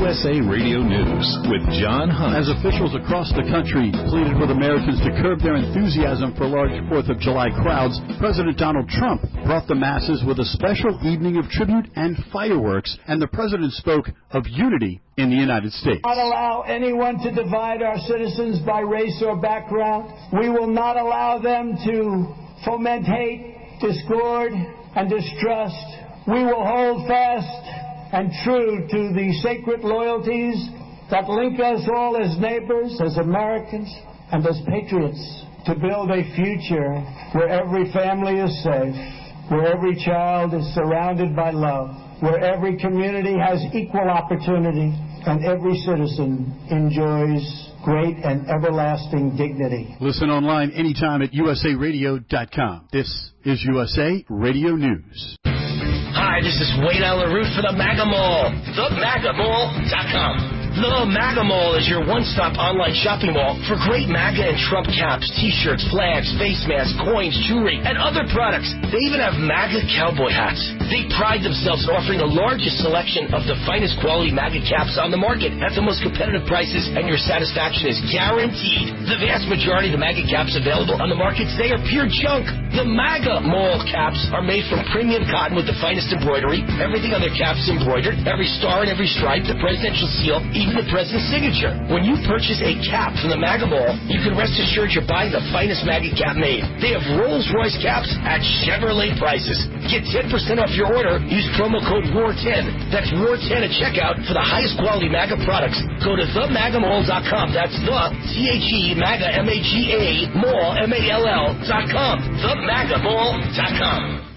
USA Radio News with John Hunt. As officials across the country pleaded with Americans to curb their enthusiasm for large 4th of July crowds, President Donald Trump brought the masses with a special evening of tribute and fireworks, and the president spoke of unity in the United States. We will not allow anyone to divide our citizens by race or background. We will not allow them to foment hate, discord, and distrust. We will hold fast and true to the sacred loyalties that link us all as neighbors, as Americans, and as patriots, to build a future where every family is safe, where every child is surrounded by love, where every community has equal opportunity, and every citizen enjoys great and everlasting dignity. Listen online anytime at usaradio.com. This is USA Radio News. Hi, this is Wayne Allen Root for the MAGA Mall, themagamall.com. The MAGA Mall is your one-stop online shopping mall for great MAGA and Trump caps, T-shirts, flags, face masks, coins, jewelry, and other products. They even have MAGA cowboy hats. They pride themselves in offering the largest selection of the finest quality MAGA caps on the market at the most competitive prices, and your satisfaction is guaranteed. The vast majority of the MAGA caps available on the market today are pure junk. The MAGA Mall caps are made from premium cotton with the finest embroidery. Everything on their caps is embroidered. Every star and every stripe, the presidential seal, even the president's signature. When you purchase a cap from the MAGA Mall, you can rest assured you're buying the finest MAGA cap made. They have Rolls-Royce caps at Chevrolet prices. Get 10% off your order. Use promo code WAR10. That's WAR10 at checkout for the highest quality MAGA products. Go to themagamall.com. That's the THE MAGA MAGA Mall MALL.com. Themagamall.com.